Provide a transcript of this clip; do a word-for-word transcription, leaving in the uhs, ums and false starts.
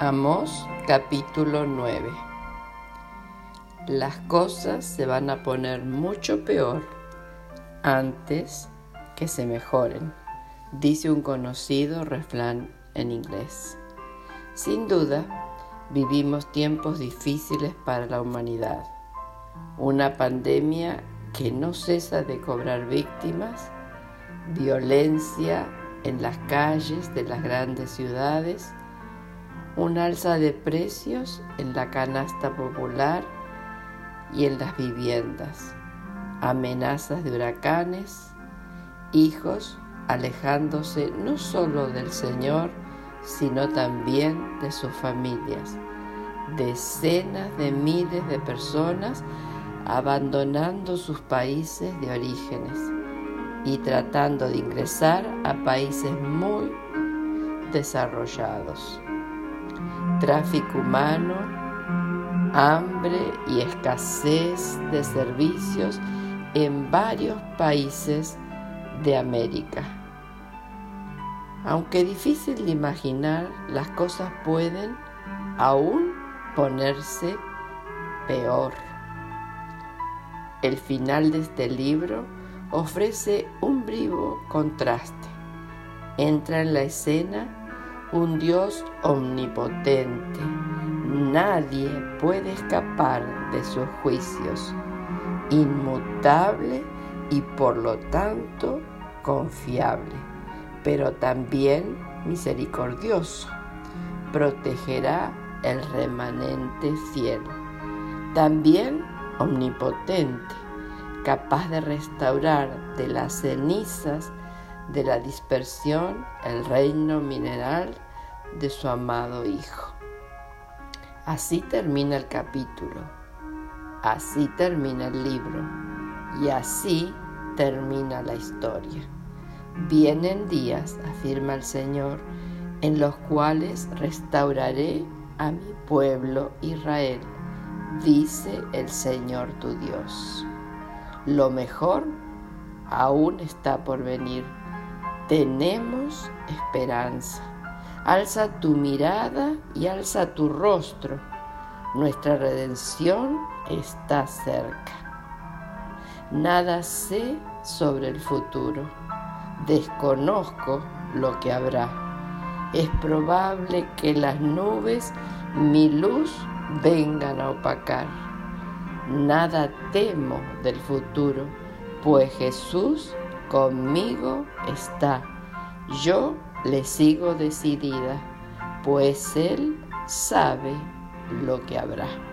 Amós capítulo nueve. Las cosas se van a poner mucho peor antes que se mejoren, dice un conocido refrán en inglés. Sin duda, vivimos tiempos difíciles para la humanidad. Una pandemia que no cesa de cobrar víctimas, violencia en las calles de las grandes ciudades, un alza de precios en la canasta popular y en las viviendas, amenazas de huracanes, hijos alejándose no solo del Señor, sino también de sus familias, decenas de miles de personas abandonando sus países de orígenes y tratando de ingresar a países muy desarrollados. Tráfico humano, hambre y escasez de servicios en varios países de América. Aunque difícil de imaginar, las cosas pueden aún ponerse peor. El final de este libro ofrece un vivo contraste. Entra en la escena un Dios omnipotente. Nadie puede escapar de sus juicios, inmutable y por lo tanto confiable, pero también misericordioso. Protegerá el remanente fiel. También omnipotente, capaz de restaurar de las cenizas de la dispersión el reino mineral de su amado Hijo. Así termina el capítulo, así termina el libro y así termina la historia. Vienen días, afirma el Señor, en los cuales restauraré a mi pueblo Israel, dice el Señor tu Dios. Lo mejor aún está por venir. Tenemos esperanza. Alza tu mirada y alza tu rostro. Nuestra redención está cerca. Nada sé sobre el futuro. Desconozco lo que habrá. Es probable que las nubes mi luz vengan a opacar. Nada temo del futuro, pues Jesús conmigo está. Yo le sigo decidida, pues Él sabe lo que habrá.